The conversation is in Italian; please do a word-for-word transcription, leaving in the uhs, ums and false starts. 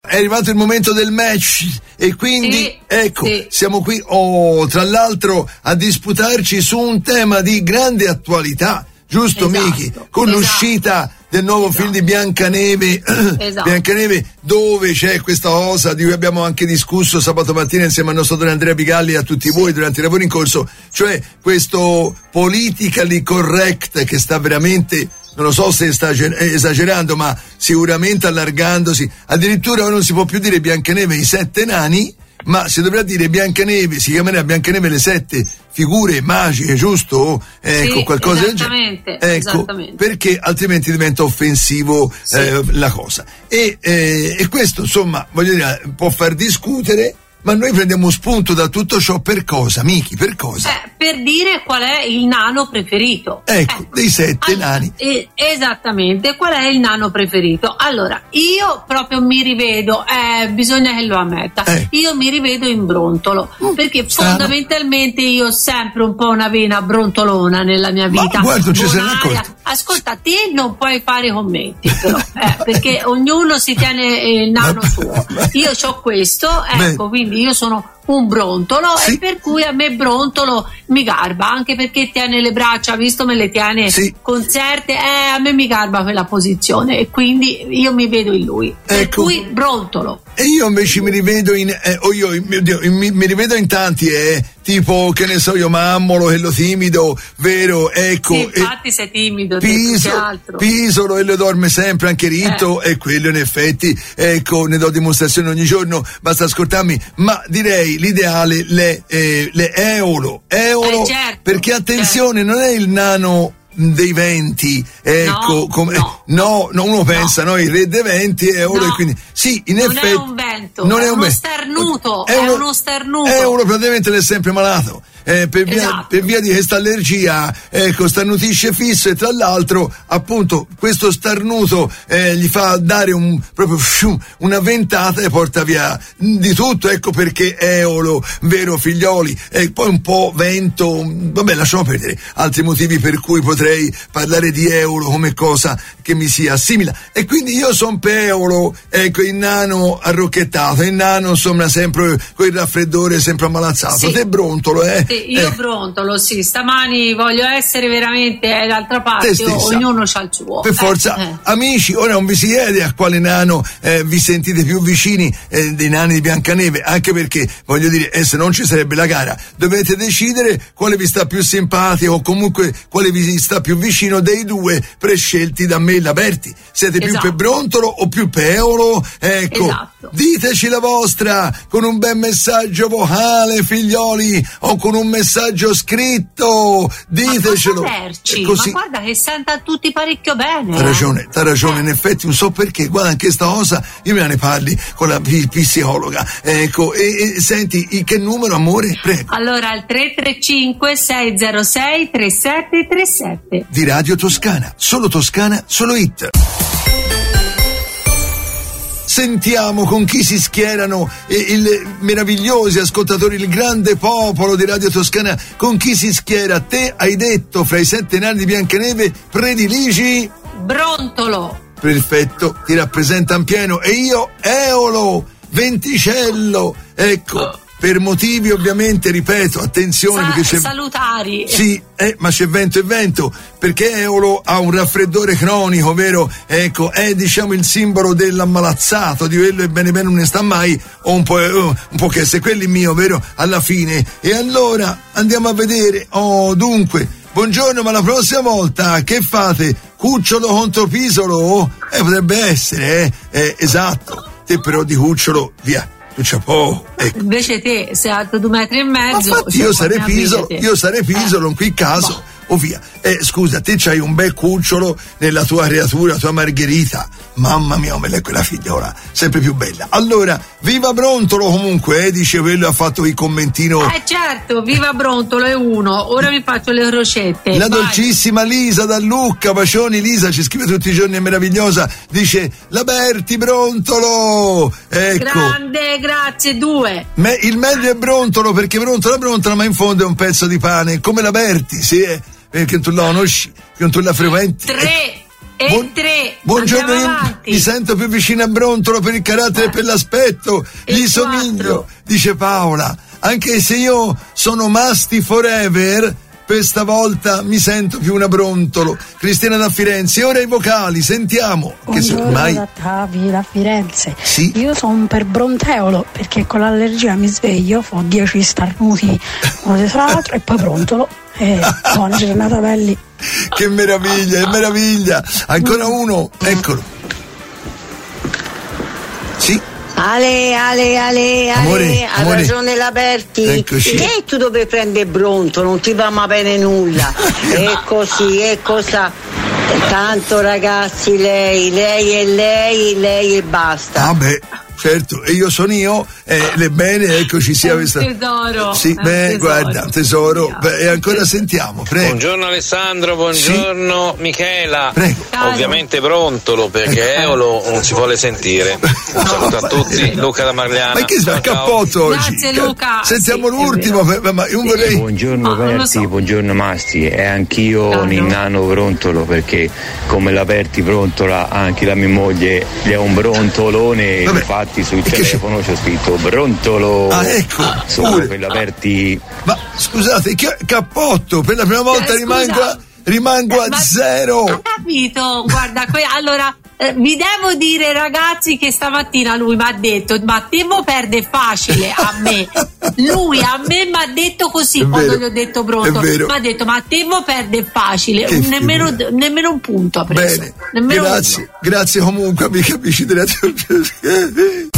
è arrivato il momento del match e quindi sì, ecco sì. siamo qui oh, tra l'altro a disputarci su un tema di grande attualità, giusto esatto, Miki? Con esatto. l'uscita del nuovo esatto. film di Biancaneve, esatto. Biancaneve, dove c'è questa cosa di cui abbiamo anche discusso sabato mattina insieme al nostro dottore Andrea Bigalli e a tutti sì. voi durante i lavori in corso, cioè questo politically correct che sta veramente, non lo so se sta esagerando, ma sicuramente allargandosi. Addirittura non si può più dire Biancaneve i sette nani, ma si dovrà dire Biancaneve, si chiamerà Biancaneve le sette figure magiche, giusto? Ecco, sì, qualcosa del genere. Ecco, esattamente. perché altrimenti diventa offensivo sì. eh, la cosa. E, eh, e questo, insomma, voglio dire, può far discutere. Ma noi prendiamo spunto da tutto ciò per cosa, Miki? Per cosa? Eh, per dire qual è il nano preferito. Ecco, ecco. dei sette allora, nani. Eh, esattamente, qual è il nano preferito? Allora, io proprio mi rivedo, eh, bisogna che lo ammetta, eh. io mi rivedo in Brontolo, uh, perché strano. Fondamentalmente io ho sempre un po' una vena brontolona nella mia vita. Ma guarda, ci sei accorto. Ascolta, te non puoi fare commenti, però, eh, perché ognuno si tiene il nano suo. Io ho questo, ecco, quindi io sono un brontolo sì. e per cui a me brontolo mi garba, anche perché tiene le braccia, visto me le tiene sì. concerte, eh, a me mi garba quella posizione e quindi io mi vedo in lui, per ecco. cui brontolo. E io invece mi rivedo in eh, oh io mio Dio, mi, mi rivedo in tanti eh, tipo che ne so io Mammolo, quello timido, vero, ecco. Sì, infatti e, sei timido, Piso, altro. Pisolo e lo dorme sempre anche ritto eh. e quello in effetti, ecco, ne do dimostrazione ogni giorno, basta ascoltarmi, ma direi l'ideale le, eh, le euro, euro eh, certo, perché attenzione, certo. non è il nano dei venti, ecco, no, come, no. no, no uno pensa, no, no il re dei venti è euro no. e quindi sì, in non effetti è un vento, non è, è un uno vento. starnuto, è, è uno, uno starnuto. Euro praticamente è sempre malato. Eh, per, via, esatto. per via di questa allergia, ecco, starnutisce fisso e tra l'altro appunto questo starnuto eh, gli fa dare un proprio fium, una ventata e porta via di tutto, ecco perché Eolo, vero figlioli, e poi un po' vento, vabbè lasciamo perdere altri motivi per cui potrei parlare di Eolo come cosa che mi si assimila e quindi io sono per Eolo, ecco, il nano arrocchettato, il nano insomma sempre con il raffreddore sempre ammalazzato, sì. te brontolo eh Sì, io eh. brontolo, sì, stamani voglio essere veramente eh, d'altra parte, ognuno c'ha il suo. Per forza, eh, eh. amici, ora non vi si chiede a quale nano eh, vi sentite più vicini eh, dei nani di Biancaneve, anche perché, voglio dire, eh, se non ci sarebbe la gara, dovete decidere quale vi sta più simpatico o comunque quale vi sta più vicino dei due prescelti da me, Laberti. Siete esatto. più per brontolo o più per Eolo? Ecco, esatto. diteci la vostra con un bel messaggio vocale, figlioli, o con un messaggio scritto, ditecelo. Ma, ma guarda che senta tutti parecchio bene. T'ha ragione, t'ha ragione, eh. in effetti non so perché, guarda anche sta cosa, io me ne parli con la p- psicologa, ecco, e, e senti, in che numero amore? Prego. Allora il tre tre cinque sei zero sei tre sette tre sette di Radio Toscana, solo Toscana, solo hit. Sentiamo con chi si schierano eh, i meravigliosi ascoltatori, il grande popolo di Radio Toscana, con chi si schiera. Te hai detto fra i sette nani di Biancaneve prediligi Brontolo. Perfetto, ti rappresenta in pieno e io Eolo, Venticello, ecco. Oh. Per motivi ovviamente, ripeto, attenzione, Sa- perché c'è salutari. Sì, eh, ma c'è vento e vento, perché Eolo ha un raffreddore cronico, vero? Ecco, è diciamo il simbolo dell'ammalazzato, di quello e bene bene non ne sta mai, o un po', uh, un po' che se quelli mio, vero? Alla fine. E allora andiamo a vedere. Oh, dunque, buongiorno, ma la prossima volta che fate? Cucciolo contro Pisolo? Eh, potrebbe essere, eh, eh esatto. Te però di Cucciolo, via. Ecco. Invece te sei alto due metri e mezzo. Infatti, io sarei Pisolo, io sarei Pisolo in quel caso, boh. o via. Eh, scusa, te c'hai un bel cucciolo nella tua creatura, tua Margherita. Mamma mia, me l'è quella figliola, sempre più bella. Allora, viva Brontolo comunque, eh, dice quello, ha fatto il commentino. Eh certo, viva Brontolo è uno, ora mi faccio le crocette. La vai. dolcissima Lisa da Lucca, bacioni Lisa, ci scrive tutti i giorni, è meravigliosa, dice, Laberti Brontolo, ecco. Grande, grazie, due. Me, il meglio è Brontolo, perché Brontolo è Brontolo, ma in fondo è un pezzo di pane, come Laberti, sì, eh, perché tu la conosci, che tu la frequenti. Tre. E Buon, tre. Buongiorno, io mi sento più vicino a Brontolo per il carattere e per l'aspetto. E Gli somiglio, dice Paola. Anche se io sono Masti forever, questa volta mi sento più una Brontolo. Cristina da Firenze. Ora i vocali, sentiamo. Buongiorno, che ormai... da Tavi da Firenze. Sì? Io sono per Bronteolo perché con l'allergia mi sveglio, ho dieci starnuti uno dietro l'altro e poi Brontolo. Eh, buona giornata belli. Che meraviglia, che meraviglia. Ancora uno, eccolo. Sì? Ale, Ale, Ale, amore, Ale, ha amore. ragione l'Aperti. Eccoci. Che tu dove prende Brontolo? Non ti va mai bene nulla. È così, è cosa. Tanto ragazzi, lei, lei è lei, lei e basta. Ah beh, certo, e io sono io, e le bene, eccoci sia questa. Tesoro. Sì, beh, tesoro. guarda, tesoro, beh, e ancora sentiamo, prego. Buongiorno Alessandro, buongiorno sì. Michela. Prego. Ovviamente Brontolo, perché Eolo non si vuole sentire. Un saluto a tutti, Luca da Marliana. Ma che fa cappotto oggi? Grazie Luca. Sentiamo sì, l'ultimo, ma io vorrei. Buongiorno Berti, so. buongiorno Masti, e anch'io no, un innano Brontolo, perché come l'Aperti brontola, anche la mia moglie è un brontolone. Vabbè. Infatti sul e telefono c'è scritto Brontolo. Ah, ecco. Insomma, per l'Aperti. Ma scusate, che cappotto, per la prima volta eh, rimango a, rimango a ma, zero. Ho capito, guarda, que- allora eh, vi devo dire ragazzi che stamattina lui mi ha detto ma Temmo perde facile a me. Lui a me mi ha detto così quando gli ho detto pronto, mi ha detto ma Temmo perde facile, nemmeno, nemmeno un punto ha preso. Bene, nemmeno grazie, uno. grazie comunque, mi capisci.